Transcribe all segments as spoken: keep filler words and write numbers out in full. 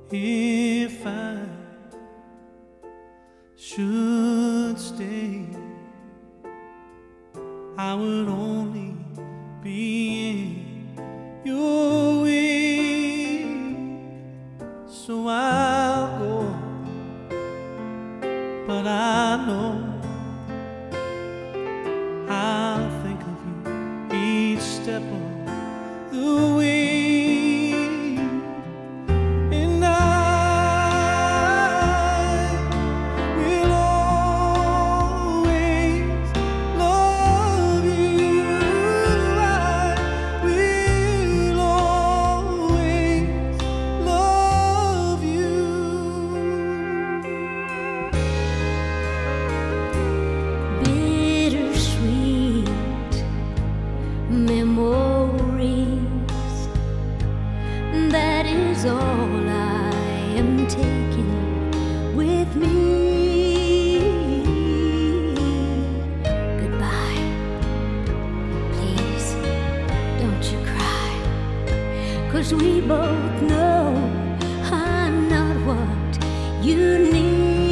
If I should stay, I would only be in your way. So I'll go, but I know I'll think of you each step of the way. Memories, that is all I am taking with me. Goodbye, please don't you cry, 'cause we both know I'm not what you need.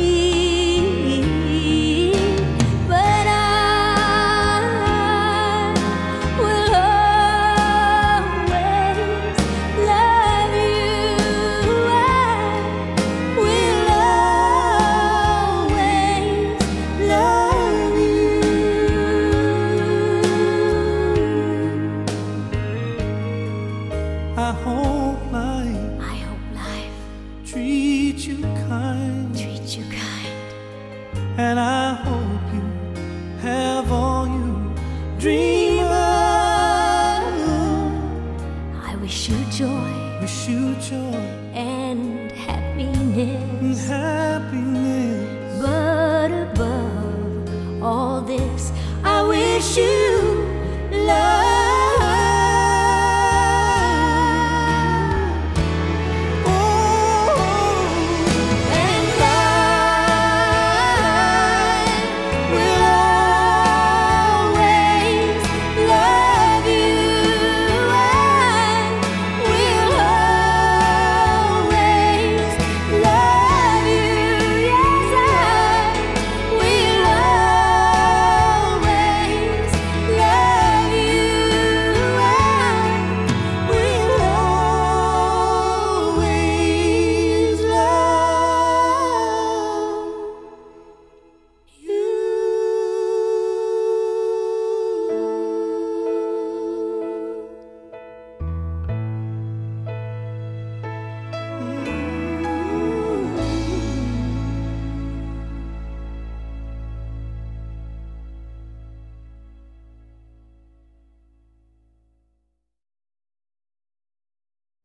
I hope life, I hope life treats you kind, treats you kind, and I hope you have all you dream of. I wish you joy, wish you joy and happiness, and happiness. But above all this, I wish you